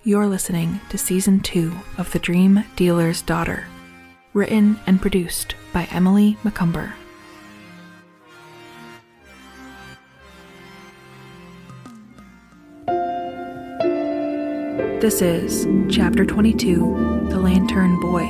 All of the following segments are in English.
You're listening to Season 2 of The Dream Dealer's Daughter, written and produced by Emily McCumber. This is Chapter 22, The Lantern Boy.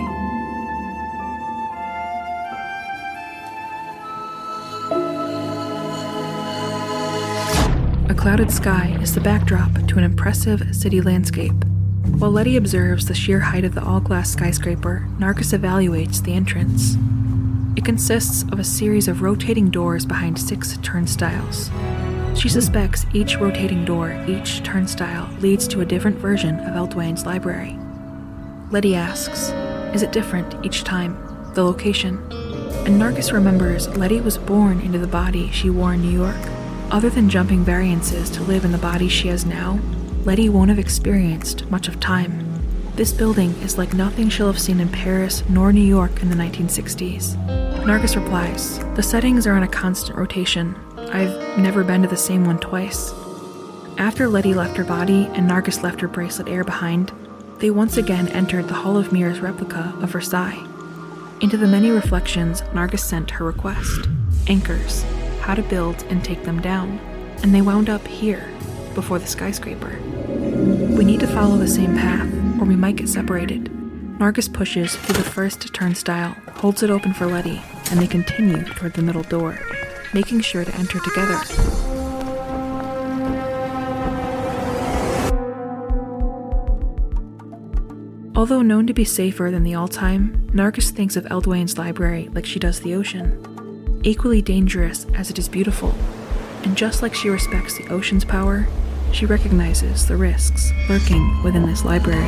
A clouded sky is the backdrop to an impressive city landscape. While Letty observes the sheer height of the all-glass skyscraper, Nargis evaluates the entrance. It consists of a series of rotating doors behind 6 turnstiles. She suspects each rotating door, each turnstile, leads to a different version of Elduin's library. Letty asks, is it different each time? The location? And Nargis remembers Letty was born into the body she wore in New York. Other than jumping variances to live in the body she has now, Letty won't have experienced much of time. This building is like nothing she'll have seen in Paris nor New York in the 1960s. Nargis replies, the settings are on a constant rotation. I've never been to the same one twice. After Letty left her body and Nargis left her bracelet heir behind, they once again entered the Hall of Mirrors replica of Versailles. Into the many reflections, Nargis sent her request. Anchors, how to build and take them down. And they wound up here, before the skyscraper. We need to follow the same path, or we might get separated. Nargis pushes through the first turnstile, holds it open for Letty, and they continue toward the middle door, making sure to enter together. Although known to be safer than the All-Time, Nargis thinks of Elduin's library like she does the ocean. Equally dangerous as it is beautiful, and just like she respects the ocean's power, she recognizes the risks lurking within this library.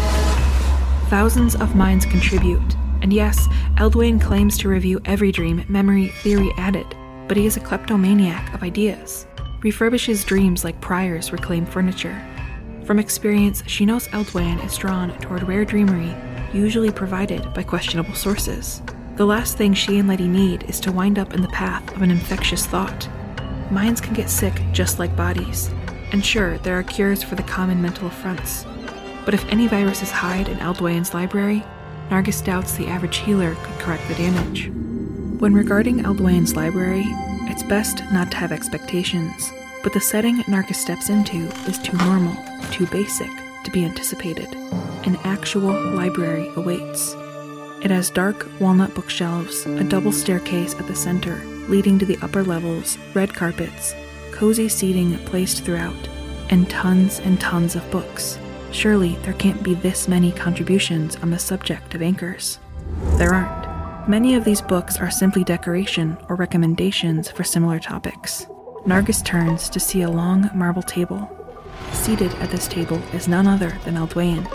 Thousands of minds contribute, and yes, Elduin claims to review every dream, memory, theory added, but he is a kleptomaniac of ideas, refurbishes dreams like priors reclaim furniture. From experience, she knows Elduin is drawn toward rare dreamery, usually provided by questionable sources. The last thing she and Letty need is to wind up in the path of an infectious thought. Minds can get sick just like bodies, and sure, there are cures for the common mental affronts. But if any viruses hide in Elduin's library, Nargis doubts the average healer could correct the damage. When regarding Elduin's library, it's best not to have expectations, but the setting Nargis steps into is too normal, too basic to be anticipated. An actual library awaits. It has dark walnut bookshelves, a double staircase at the center, leading to the upper levels, red carpets, cozy seating placed throughout, and tons of books. Surely there can't be this many contributions on the subject of anchors. There aren't. Many of these books are simply decoration or recommendations for similar topics. Nargis turns to see a long marble table. Seated at this table is none other than Elduin.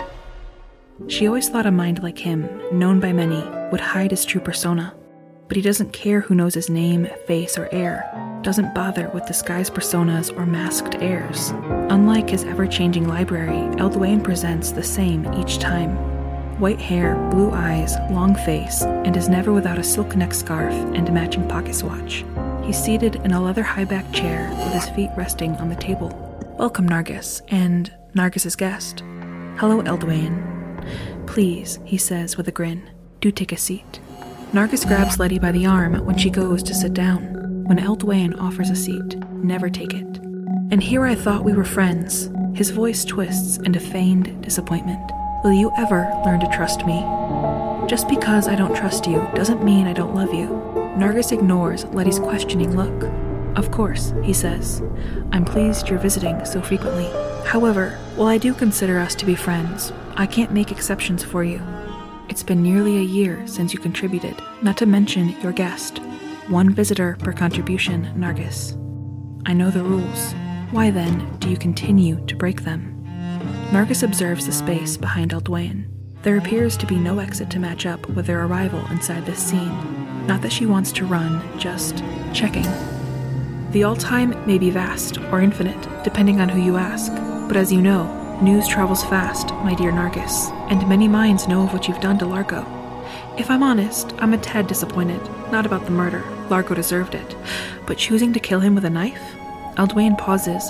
She always thought a mind like him, known by many, would hide his true persona. But he doesn't care who knows his name, face, or air, doesn't bother with disguised personas or masked airs. Unlike his ever-changing library, Elduin presents the same each time. White hair, blue eyes, long face, and is never without a silk neck scarf and a matching pocket swatch. He's seated in a leather high-backed chair with his feet resting on the table. Welcome, Nargis, and Nargis's guest. Hello, Elduin. Please, he says with a grin, do take a seat. Nargis grabs Letty by the arm when she goes to sit down. When Elduin offers a seat, never take it. And here I thought we were friends. His voice twists into feigned disappointment. Will you ever learn to trust me? Just because I don't trust you doesn't mean I don't love you. Nargis ignores Letty's questioning look. Of course, he says. I'm pleased you're visiting so frequently. However, while I do consider us to be friends, I can't make exceptions for you. It's been nearly a year since you contributed, not to mention your guest. 1 visitor per contribution, Nargis. I know the rules. Why then do you continue to break them? Nargis observes the space behind Elduin. There appears to be no exit to match up with their arrival inside this scene. Not that she wants to run, just checking. The All-Time may be vast or infinite, depending on who you ask, but as you know, news travels fast, my dear Nargis, and many minds know of what you've done to Largo. If I'm honest, I'm a tad disappointed, not about the murder, Largo deserved it, but choosing to kill him with a knife? Elduin pauses.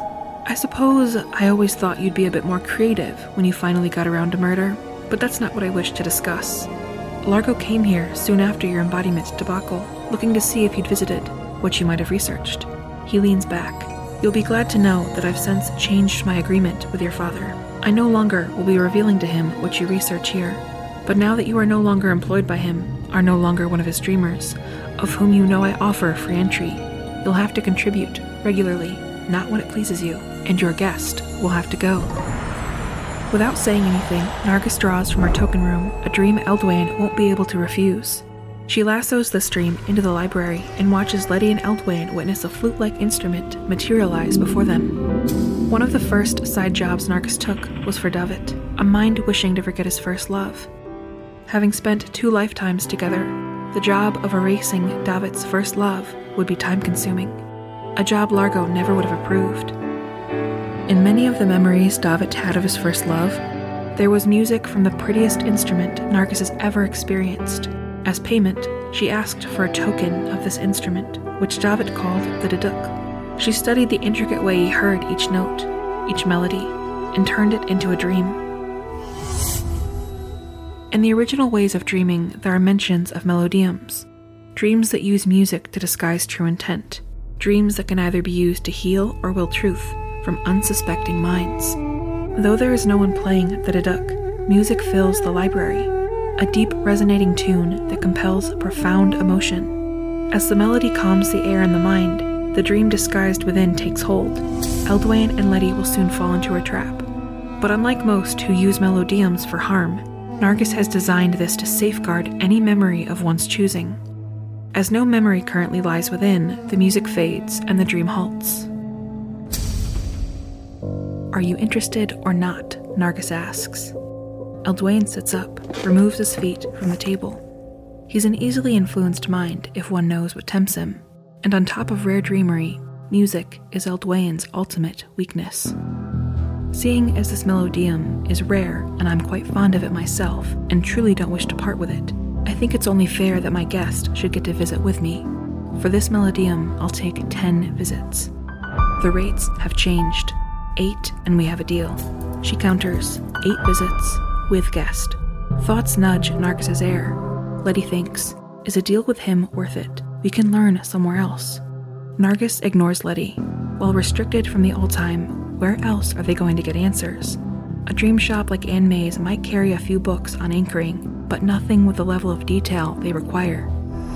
I suppose I always thought you'd be a bit more creative when you finally got around to murder, but that's not what I wish to discuss. Largo came here soon after your embodiment debacle, looking to see if you'd visited, what you might have researched. He leans back. You'll be glad to know that I've since changed my agreement with your father. I no longer will be revealing to him what you research here, but now that you are no longer employed by him, are no longer one of his dreamers, of whom you know I offer free entry, you'll have to contribute regularly, not when it pleases you, and your guest will have to go. Without saying anything, Nargis draws from her token room a dream Eldwain won't be able to refuse. She lassos the stream into the library and watches Letty and Eldwain witness a flute-like instrument materialize before them. One of the first side jobs Nargis took was for Davit, a mind wishing to forget his first love. Having spent 2 lifetimes together, the job of erasing Davit's first love would be time-consuming, a job Largo never would have approved. In many of the memories Davit had of his first love, there was music from the prettiest instrument Nargis has ever experienced. As payment, she asked for a token of this instrument, which Davit called the Duduk. She studied the intricate way he heard each note, each melody, and turned it into a dream. In the original ways of dreaming, there are mentions of melodiums, dreams that use music to disguise true intent, dreams that can either be used to heal or will truth from unsuspecting minds. Though there is no one playing the Duduk, music fills the library, a deep resonating tune that compels profound emotion. As the melody calms the air and the mind, the dream disguised within takes hold. Eldwain and Letty will soon fall into her trap. But unlike most who use melodiums for harm, Nargis has designed this to safeguard any memory of one's choosing. As no memory currently lies within, the music fades and the dream halts. Are you interested or not? Nargis asks. Eldwain sits up, removes his feet from the table. He's an easily influenced mind if one knows what tempts him, and on top of rare dreamery, music is Eldwain's ultimate weakness. Seeing as this melodium is rare and I'm quite fond of it myself and truly don't wish to part with it, I think it's only fair that my guest should get to visit with me. For this melodium, I'll take 10 visits. The rates have changed. 8 and we have a deal. She counters 8 visits with guest. Thoughts nudge Nargis's air. Letty thinks, is a deal with him worth it? We can learn somewhere else. Nargis ignores Letty. While restricted from the all-time, where else are they going to get answers? A dream shop like Anne May's might carry a few books on anchoring, but nothing with the level of detail they require.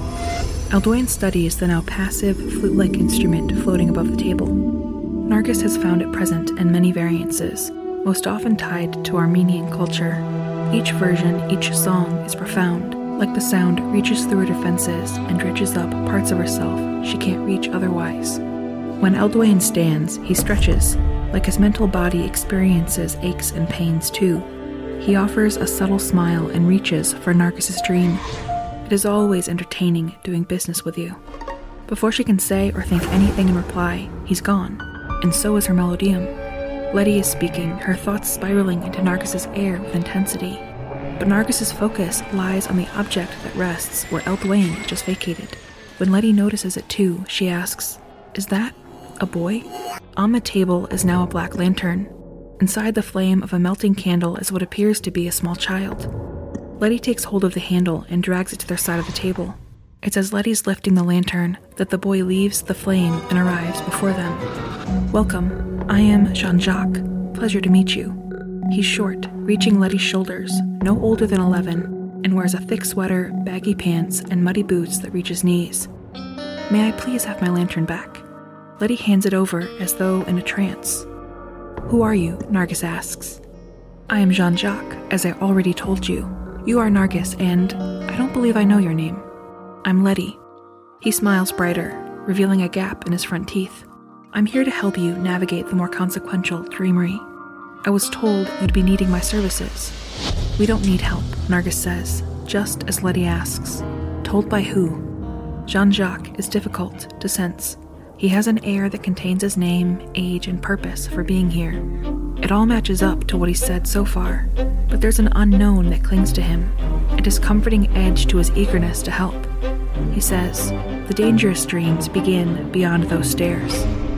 Eldwain studies the now passive, flute-like instrument floating above the table. Nargis has found it present in many variances, most often tied to Armenian culture. Each version, each song is profound, like the sound reaches through her defenses and dredges up parts of herself she can't reach otherwise. When Eldwain stands, he stretches, like his mental body experiences aches and pains too. He offers a subtle smile and reaches for Nargis's dream. It is always entertaining doing business with you. Before she can say or think anything in reply, he's gone. And so is her melodium. Letty is speaking, her thoughts spiraling into Nargis's air with intensity. But Nargis's focus lies on the object that rests where Eldwain just vacated. When Letty notices it too, she asks, is that a boy? On the table is now a black lantern. Inside the flame of a melting candle is what appears to be a small child. Letty takes hold of the handle and drags it to their side of the table. It's as Letty's lifting the lantern that the boy leaves the flame and arrives before them. Welcome, I am Jean-Jacques. Pleasure to meet you. He's short, reaching Letty's shoulders, no older than 11, and wears a thick sweater, baggy pants, and muddy boots that reach his knees. May I please have my lantern back? Letty hands it over as though in a trance. Who are you? Nargis asks. I am Jean-Jacques, as I already told you. You are Nargis, and I don't believe I know your name. I'm Letty. He smiles brighter, revealing a gap in his front teeth. I'm here to help you navigate the more consequential dreamery. I was told you'd be needing my services. We don't need help, Nargis says, just as Letty asks. Told by who? Jean-Jacques is difficult to sense. He has an air that contains his name, age, and purpose for being here. It all matches up to what he's said so far, but there's an unknown that clings to him, a discomforting edge to his eagerness to help. He says, the dangerous dreams begin beyond those stairs.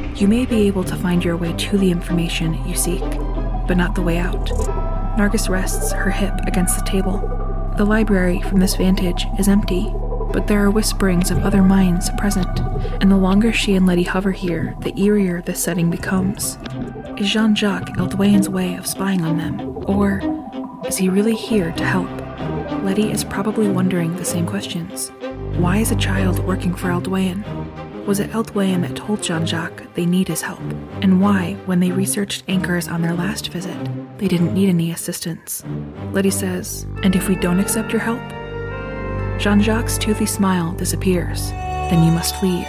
You may be able to find your way to the information you seek, but not the way out. Nargis rests her hip against the table. The library from this vantage is empty, but there are whisperings of other minds present, and the longer she and Letty hover here, the eerier this setting becomes. Is Jean-Jacques Eldwain's way of spying on them, or is he really here to help? Letty is probably wondering the same questions. Why is a child working for Eldwain? Was it Eldwain that told Jean-Jacques they need his help? And why, when they researched anchors on their last visit, they didn't need any assistance? Letty says, "And if we don't accept your help?" Jean-Jacques' toothy smile disappears. "Then you must leave."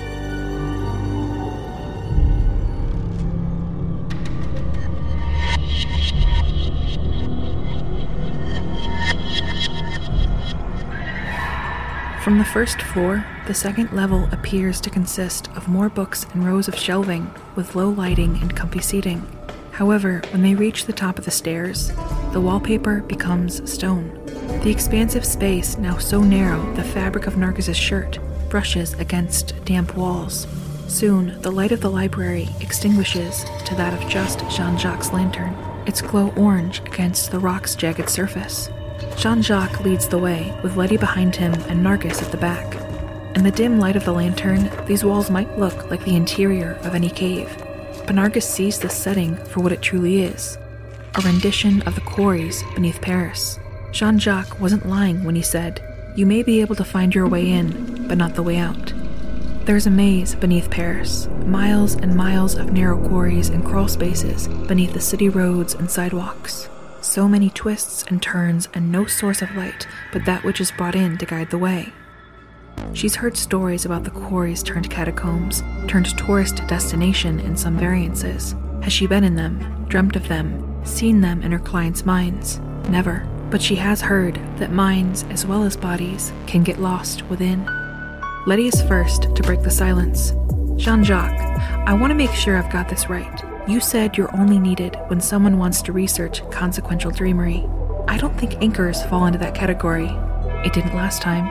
From the first floor, the second level appears to consist of more books and rows of shelving with low lighting and comfy seating. However, when they reach the top of the stairs, the wallpaper becomes stone. The expansive space, now so narrow the fabric of Nargis's shirt brushes against damp walls. Soon, the light of the library extinguishes to that of just Jean-Jacques' lantern, its glow orange against the rock's jagged surface. Jean-Jacques leads the way, with Letty behind him and Nargis at the back. In the dim light of the lantern, these walls might look like the interior of any cave, but Nargis sees this setting for what it truly is, a rendition of the quarries beneath Paris. Jean-Jacques wasn't lying when he said, "You may be able to find your way in, but not the way out." There's a maze beneath Paris, miles and miles of narrow quarries and crawl spaces beneath the city roads and sidewalks. So many twists and turns and no source of light but that which is brought in to guide the way. She's heard stories about the quarries turned catacombs, turned tourist destination in some variances. Has she been in them, dreamt of them, seen them in her clients' minds? Never. But she has heard that minds, as well as bodies, can get lost within. Letty is first to break the silence. "Jean-Jacques, I want to make sure I've got this right. You said you're only needed when someone wants to research consequential dreamery. I don't think anchors fall into that category. It didn't last time.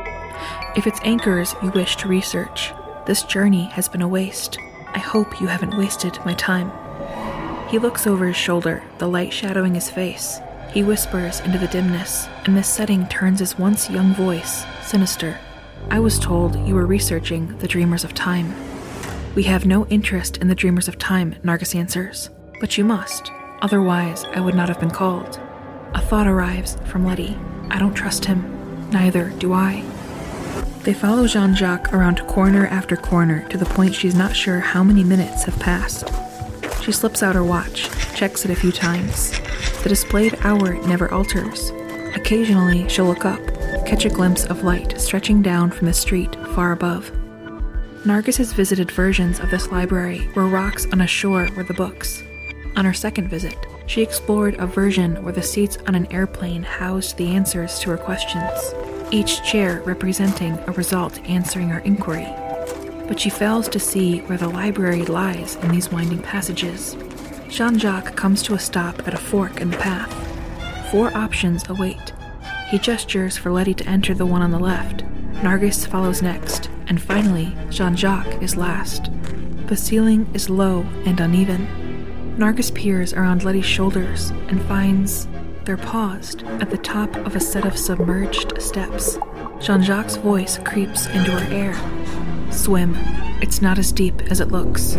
If it's anchors you wish to research, this journey has been a waste. I hope you haven't wasted my time." He looks over his shoulder, the light shadowing his face. He whispers into the dimness, and this setting turns his once young voice sinister. "I was told you were researching the Dreamers of Time." "We have no interest in the Dreamers of Time," Nargis answers. "But you must, otherwise I would not have been called." A thought arrives from Letty. I don't trust him. Neither do I. They follow Jean-Jacques around corner after corner to the point she's not sure how many minutes have passed. She slips out her watch, checks it a few times. The displayed hour never alters. Occasionally she'll look up, catch a glimpse of light stretching down from the street far above. Nargis has visited versions of this library where rocks on a shore were the books. On her second visit, she explored a version where the seats on an airplane housed the answers to her questions, each chair representing a result answering her inquiry. But she fails to see where the library lies in these winding passages. Jean-Jacques comes to a stop at a fork in the path. 4 options await. He gestures for Letty to enter the one on the left. Nargis follows next, and finally, Jean-Jacques is last. The ceiling is low and uneven. Nargis peers around Letty's shoulders and finds they're paused at the top of a set of submerged steps. Jean-Jacques' voice creeps into her ear. "Swim. It's not as deep as it looks."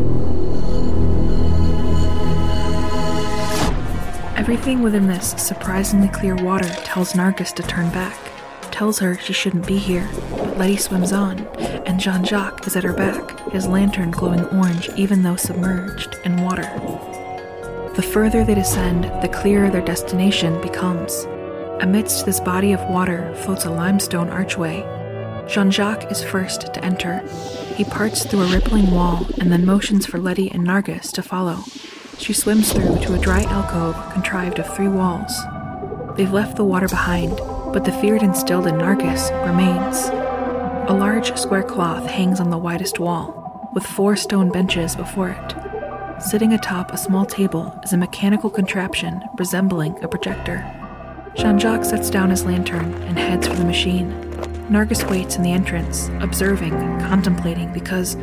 Everything within this surprisingly clear water tells Nargis to turn back, tells her she shouldn't be here, but Letty swims on, and Jean-Jacques is at her back, his lantern glowing orange even though submerged in water. The further they descend, the clearer their destination becomes. Amidst this body of water floats a limestone archway. Jean-Jacques is first to enter. He parts through a rippling wall and then motions for Letty and Nargis to follow. She swims through to a dry alcove contrived of 3 walls. They've left the water behind, but the fear instilled in Nargis remains. A large square cloth hangs on the widest wall, with 4 stone benches before it. Sitting atop a small table is a mechanical contraption resembling a projector. Jean-Jacques sets down his lantern and heads for the machine. Nargis waits in the entrance, observing, contemplating, because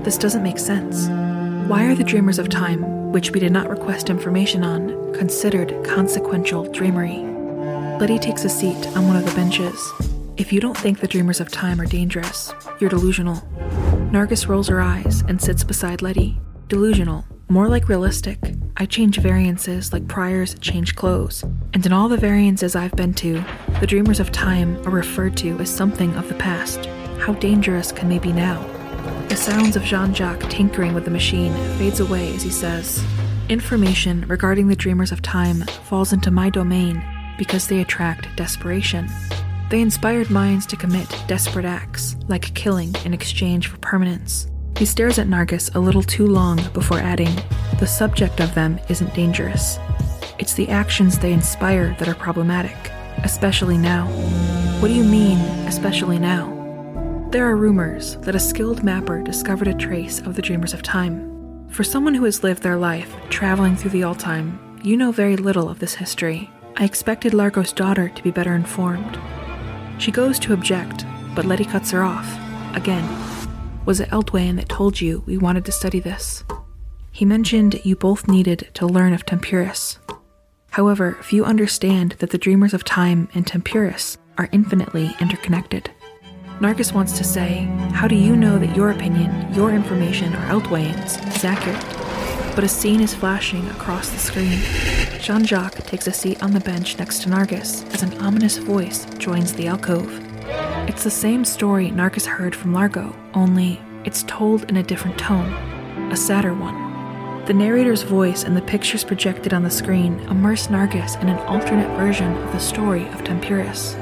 This doesn't make sense. Why are the Dreamers of Time, which we did not request information on, considered consequential dreamery? Letty takes a seat on one of the benches. If you don't think the Dreamers of Time are dangerous, you're delusional. Nargis rolls her eyes and sits beside Letty. Delusional, more like realistic. I change variances like priors change clothes, and in all the variances I've been to, the Dreamers of Time are referred to as something of the past. How dangerous can they be now? The sounds of Jean-Jacques tinkering with the machine fades away as he says, "Information regarding the Dreamers of Time falls into my domain because they attract desperation. They inspired minds to commit desperate acts, like killing in exchange for permanence." He stares at Nargis a little too long before adding, "The subject of them isn't dangerous. It's the actions they inspire that are problematic, especially now." What do you mean, especially now? There are rumors that a skilled mapper discovered a trace of the Dreamers of Time. For someone who has lived their life traveling through the All-Time, you know very little of this history. I expected Largo's daughter to be better informed. She goes to object, but Letty cuts her off. Again. Was it Eldwain that told you we wanted to study this? He mentioned you both needed to learn of Tempurus. However, few understand that the Dreamers of Time and Tempurus are infinitely interconnected. Nargis wants to say, how do you know that your opinion, your information, or Eldwain's is accurate? But a scene is flashing across the screen. Jean-Jacques takes a seat on the bench next to Nargis as an ominous voice joins the alcove. It's the same story Nargis heard from Largo, only it's told in a different tone, a sadder one. The narrator's voice and the pictures projected on the screen immerse Nargis in an alternate version of the story of Tempurus.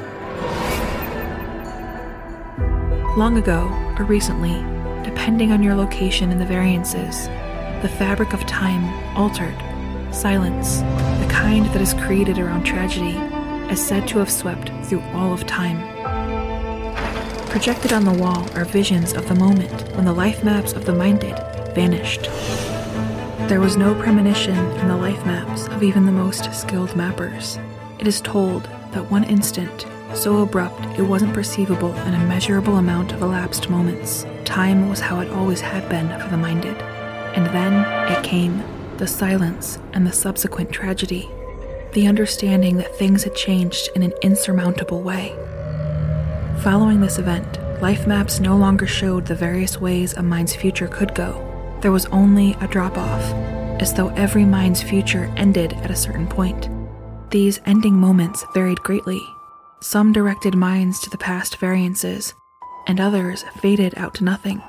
Long ago, or recently, depending on your location in the variances, the fabric of time altered. Silence, the kind that is created around tragedy, is said to have swept through all of time. Projected on the wall are visions of the moment when the life maps of the minded vanished. There was no premonition in the life maps of even the most skilled mappers. It is told that one instant, so abrupt it wasn't perceivable in a measurable amount of elapsed moments, time was how it always had been for the minded. And then it came, the silence and the subsequent tragedy, the understanding that things had changed in an insurmountable way. Following this event, life maps no longer showed the various ways a mind's future could go. There was only a drop-off, as though every mind's future ended at a certain point. These ending moments varied greatly. Some directed minds to the past variances, and others faded out to nothing.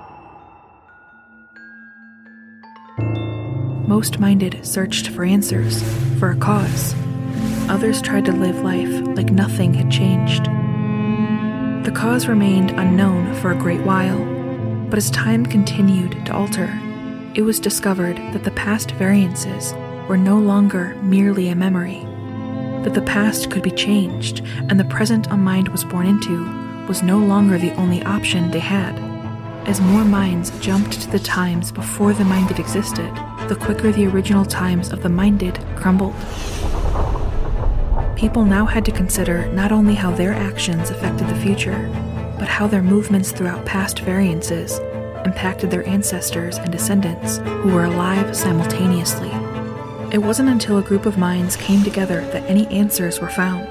Most minded searched for answers, for a cause. Others tried to live life like nothing had changed. The cause remained unknown for a great while, but as time continued to alter, it was discovered that the past variances were no longer merely a memory, that the past could be changed, and the present a mind was born into was no longer the only option they had. As more minds jumped to the times before the minded existed, the quicker the original times of the minded crumbled. People now had to consider not only how their actions affected the future, but how their movements throughout past variances impacted their ancestors and descendants who were alive simultaneously. It wasn't until a group of minds came together that any answers were found.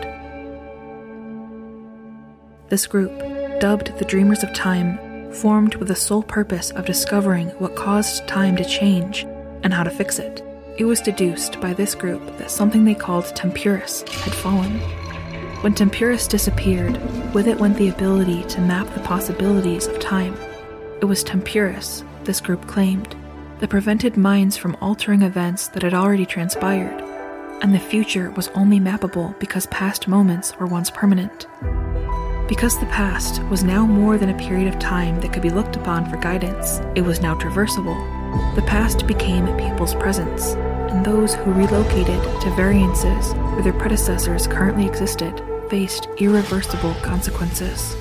This group, dubbed the Dreamers of Time, formed with the sole purpose of discovering what caused time to change and how to fix it. It was deduced by this group that something they called Tempurus had fallen. When Tempurus disappeared, with it went the ability to map the possibilities of time. It was Tempurus, this group claimed, that prevented minds from altering events that had already transpired, and the future was only mappable because past moments were once permanent. Because the past was now more than a period of time that could be looked upon for guidance, it was now traversable. The past became people's presents, and those who relocated to variances where their predecessors currently existed faced irreversible consequences.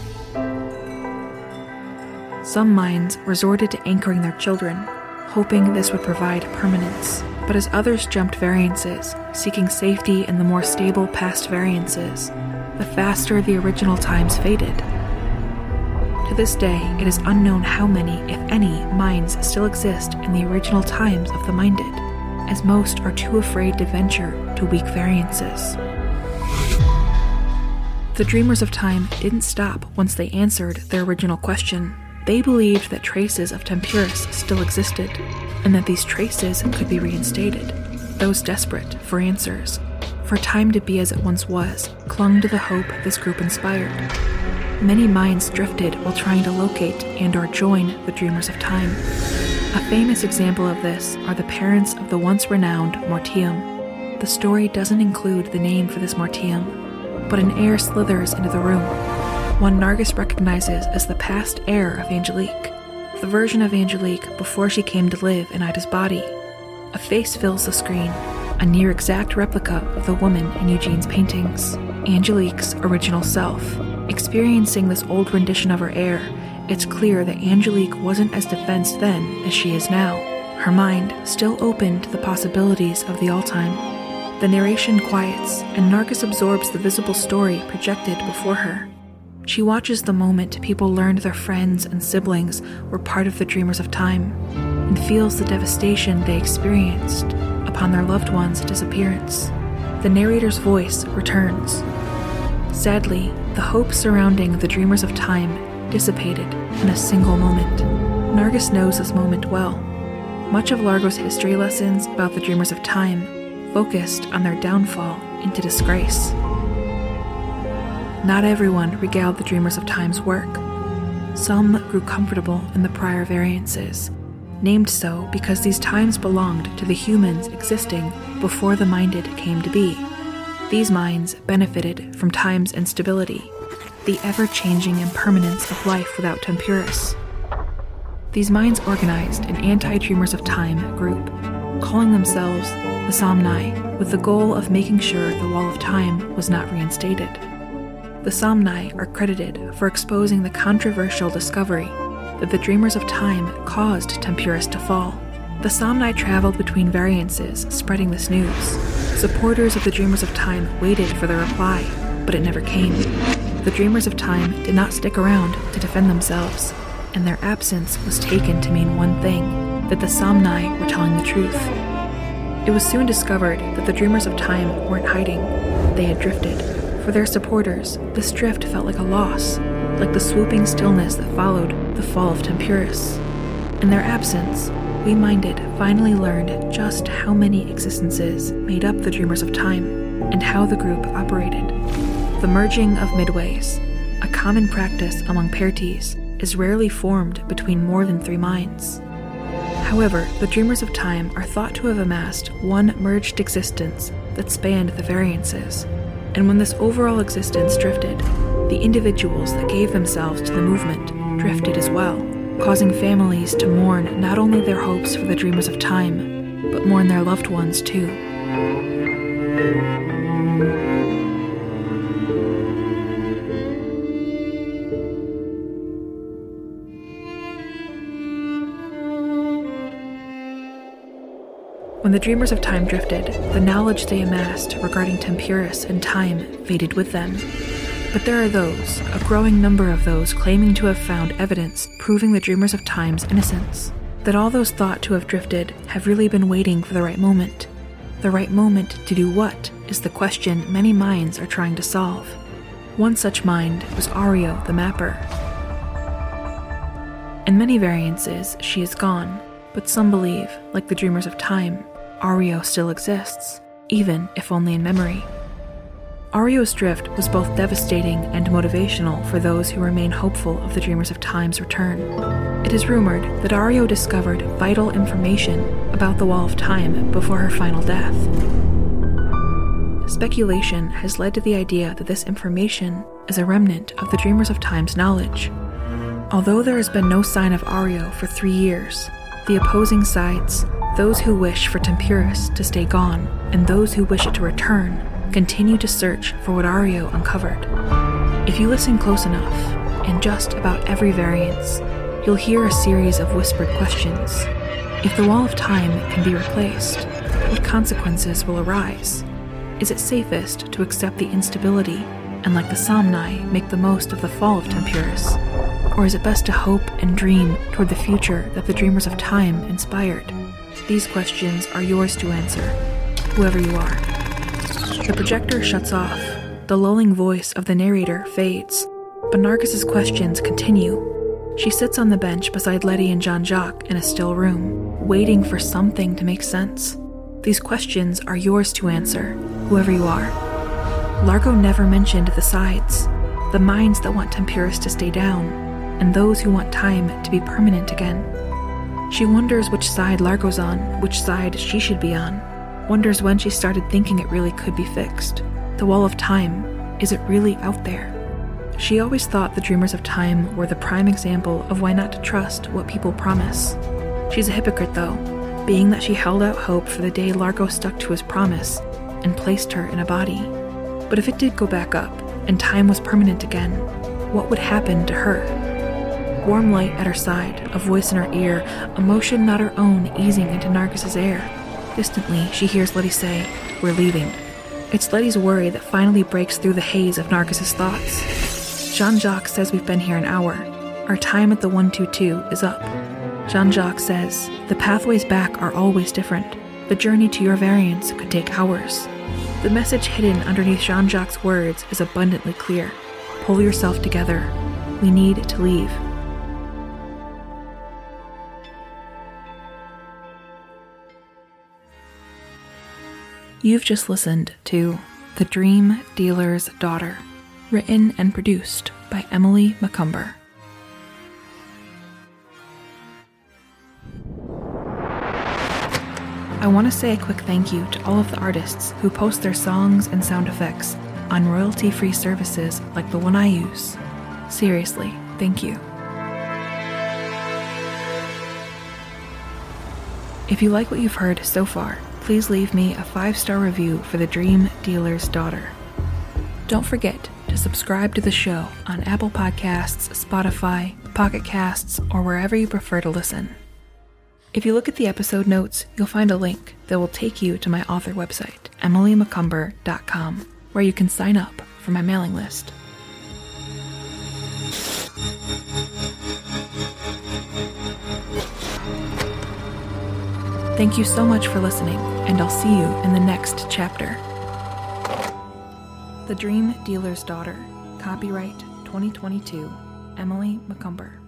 Some minds resorted to anchoring their children, hoping this would provide permanence, but as others jumped variances, seeking safety in the more stable past variances, the faster the original times faded. To this day, it is unknown how many, if any, minds still exist in the original times of the minded, as most are too afraid to venture to weak variances. The Dreamers of Time didn't stop once they answered their original question. They believed that traces of Tempirus still existed, and that these traces could be reinstated. Those desperate for answers, for time to be as it once was, clung to the hope this group inspired. Many minds drifted while trying to locate and/or join the Dreamers of Time. A famous example of this are the parents of the once renowned Mortium. The story doesn't include the name for this Mortium, but an heir slithers into the room, one Nargis recognizes as the past heir of Angelique, the version of Angelique before she came to live in Ida's body. A face fills the screen, a near-exact replica of the woman in Eugene's paintings, Angelique's original self. Experiencing this old rendition of her heir, it's clear that Angelique wasn't as defensed then as she is now, her mind still open to the possibilities of the all-time. The narration quiets, and Nargis absorbs the visible story projected before her. She watches the moment people learned their friends and siblings were part of the Dreamers of Time, and feels the devastation they experienced upon their loved one's disappearance. The narrator's voice returns. Sadly, the hope surrounding the Dreamers of Time dissipated in a single moment. Nargis knows this moment well. Much of Largo's history lessons about the Dreamers of Time focused on their downfall into disgrace. Not everyone regaled the Dreamers of Time's work. Some grew comfortable in the prior variances, named so because these times belonged to the humans existing before the minded came to be. These minds benefited from time's instability, the ever-changing impermanence of life without Tempirus. These minds organized an anti-Dreamers of Time group, calling themselves the Somni, with the goal of making sure the Wall of Time was not reinstated. The Somni are credited for exposing the controversial discovery that the Dreamers of Time caused Tempirus to fall. The Somni traveled between variances, spreading this news. Supporters of the Dreamers of Time waited for the reply, but it never came. The Dreamers of Time did not stick around to defend themselves, and their absence was taken to mean one thing, that the Somni were telling the truth. It was soon discovered that the Dreamers of Time weren't hiding, they had drifted. For their supporters, this drift felt like a loss, like the swooping stillness that followed the fall of Tempirus. In their absence, we minded finally learned just how many existences made up the Dreamers of Time, and how the group operated. The merging of midways, a common practice among Pertes, is rarely formed between more than 3 minds. However, the Dreamers of Time are thought to have amassed one merged existence that spanned the variances, and when this overall existence drifted, the individuals that gave themselves to the movement drifted as well, causing families to mourn not only their hopes for the Dreamers of Time, but mourn their loved ones too. When the Dreamers of Time drifted, the knowledge they amassed regarding Tempirus and time faded with them. But there are those, a growing number of those, claiming to have found evidence proving the Dreamers of Time's innocence. That all those thought to have drifted have really been waiting for the right moment. The right moment to do what is the question many minds are trying to solve. One such mind was Ario the Mapper. In many variances, she is gone, but some believe, like the Dreamers of Time, Ario still exists, even if only in memory. Ario's drift was both devastating and motivational for those who remain hopeful of the Dreamers of Time's return. It is rumored that Ario discovered vital information about the Wall of Time before her final death. Speculation has led to the idea that this information is a remnant of the Dreamers of Time's knowledge. Although there has been no sign of Ario for 3 years, the opposing sides, those who wish for Tempirus to stay gone, and those who wish it to return, continue to search for what Ario uncovered. If you listen close enough, in just about every variance, you'll hear a series of whispered questions. If the Wall of Time can be replaced, what consequences will arise? Is it safest to accept the instability and, like the Somni, make the most of the fall of Tempirus? Or is it best to hope and dream toward the future that the dreamers of time inspired? These questions are yours to answer, whoever you are. The projector shuts off. The lulling voice of the narrator fades, but Nargis's questions continue. She sits on the bench beside Letty and Jean-Jacques in a still room, waiting for something to make sense. These questions are yours to answer, whoever you are. Largo never mentioned the sides, the minds that want Tempuris to stay down, and those who want time to be permanent again. She wonders which side Largo's on, which side she should be on. Wonders when she started thinking it really could be fixed. The wall of time, is it really out there? She always thought the Dreamers of Time were the prime example of why not to trust what people promise. She's a hypocrite, though, being that she held out hope for the day Largo stuck to his promise and placed her in a body. But if it did go back up, and time was permanent again, what would happen to her? Warm light at her side, a voice in her ear, emotion not her own easing into Nargis's air. Distantly, she hears Letty say, "We're leaving." It's Letty's worry that finally breaks through the haze of Nargis's thoughts. Jean-Jacques says we've been here an hour. Our time at the 122 is up. Jean-Jacques says, the pathways back are always different. The journey to your variance could take hours. The message hidden underneath Jean-Jacques' words is abundantly clear. Pull yourself together. We need to leave. You've just listened to The Dream Dealer's Daughter, written and produced by Emily McCumber. I want to say a quick thank you to all of the artists who post their songs and sound effects on royalty-free services like the one I use. Seriously, thank you. If you like what you've heard so far, please leave me a 5-star review for The Dream Dealer's Daughter. Don't forget to subscribe to the show on Apple Podcasts, Spotify, Pocket Casts, or wherever you prefer to listen. If you look at the episode notes, you'll find a link that will take you to my author website, emilymccumber.com, where you can sign up for my mailing list. Thank you so much for listening, and I'll see you in the next chapter. The Dream Dealer's Daughter, copyright 2022, Emily McCumber.